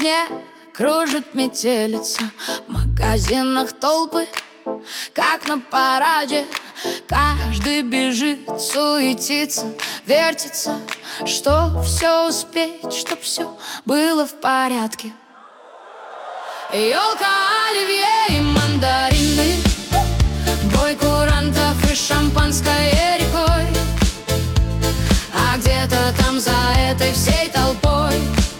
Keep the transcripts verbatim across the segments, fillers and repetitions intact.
весне кружит метелица, в магазинах толпы, как на параде. Каждый бежит, суетится, вертится, что все успеть, чтоб все было в порядке. Ёлка, оливье и мандарины, бой курантов и шампанское рекой. А где-то там за этой всей толпой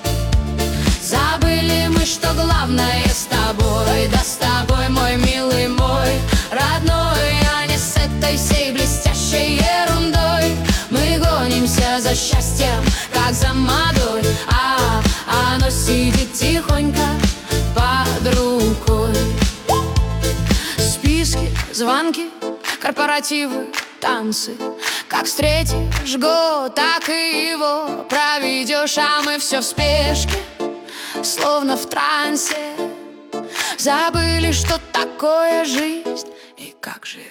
забыли мы, что главное с тобой. Да с тобой, мой милый, мой родной, а не с этой всей блестящей ерундой. Мы гонимся за счастьем, как за модой, а оно сидит тихонько под рукой. Списки, звонки, корпоративы, танцы. Как встретишь год, так и его проведешь. А мы все в спешке, словно в трансе, забыли, что такое жизнь и как живешь.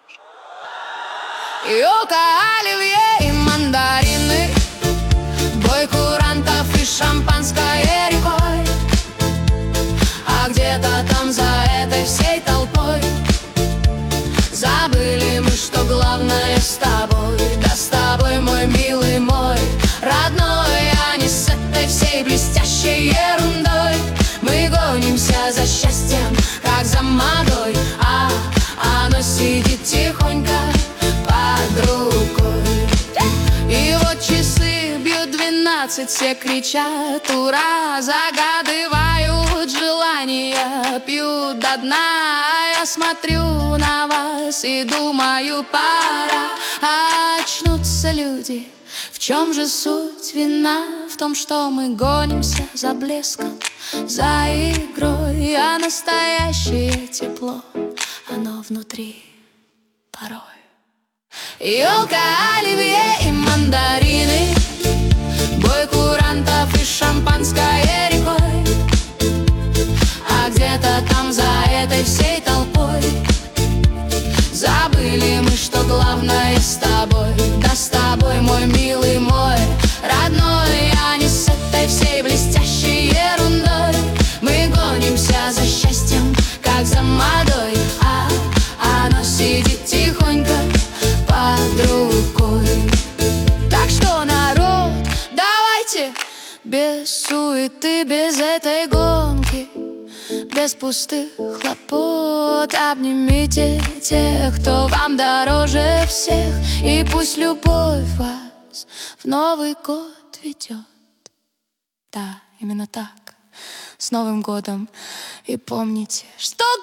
Ёлка, оливье и мандарины, бой курантов и шампанское рекой. А где-то там за этой всей толпой забыли мы, что главное с тобой. Да с тобой, мой милый, мой родной, а не с этой всей блестящей ерундой. Мы гонимся за счастьем, как за модой, а оно сидит тихонько под рукой. И вот часы бьют двенадцать, все кричат ура, загадывают желания, пьют до дна. А я смотрю на вас и думаю, пора. Очнутся люди. В чем же суть вина? В том, что мы гонимся за блеском, за игрой, а настоящее тепло, оно внутри порой. Ёлка, оливье и мандарины, бой курантов и шампанское рекой. А где-то там за этой всей толпой забыли мы, что главное с тобой. Да с тобой, мой милый, мой родной, а не с этой всей блестящей ерундой. Мы гонимся за счастьем, как за модой, а оно сидит тихонько под рукой. Так что, народ, давайте без суеты, без этой гонки, без пустых хлопот, обнимите тех, кто вам дороже всех. И пусть любовь вас в Новый год ведет. Да, именно так, с Новым годом. И помните, что